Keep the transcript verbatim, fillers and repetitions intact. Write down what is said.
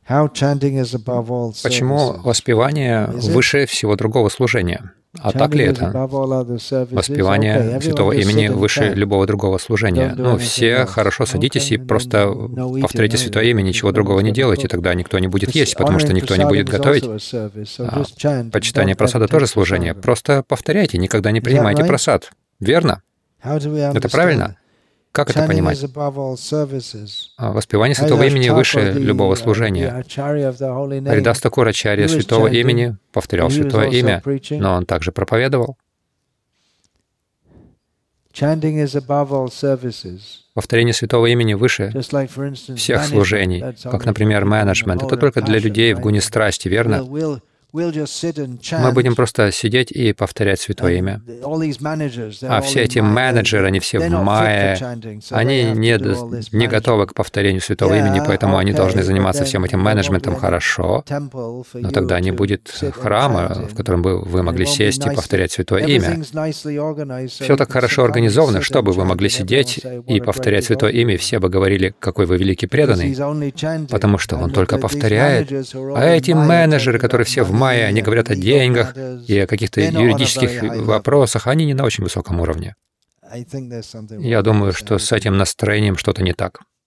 Почему воспевание выше всего другого служения? А так ли это? Воспевание святого имени выше любого другого служения. Ну, все хорошо садитесь и просто повторите святое имя, ничего другого не делайте, тогда никто не будет есть, потому что никто не будет готовить. А почитание прасада тоже служение. Просто повторяйте, никогда не принимайте прасад. Верно? Это правильно? Как это понимать? Воспевание святого имени выше любого служения. Харидас Такур, ачарья святого имени, повторял святое имя, но он также проповедовал. Повторение святого имени выше всех служений, как, например, менеджмент. Это только для людей в гуне страсти, верно? Мы будем просто сидеть и повторять святое имя. А все эти менеджеры, они все в майя, они не, не готовы к повторению святого имени, поэтому они должны заниматься всем этим менеджментом хорошо, но тогда не будет храма, в котором бы вы могли сесть и повторять святое имя. Все так хорошо организовано, чтобы вы могли сидеть и повторять святое имя, и все бы говорили, какой вы великий преданный, потому что он только повторяет. А эти менеджеры, которые все в майя, они говорят о деньгах и о каких-то юридических вопросах, они не на очень высоком уровне. Я думаю, что с этим настроением что-то не так.